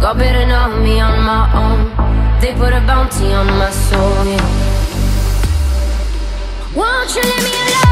got better of me on my own. They put a bounty on my soul, yeah. Won't you leave me alone?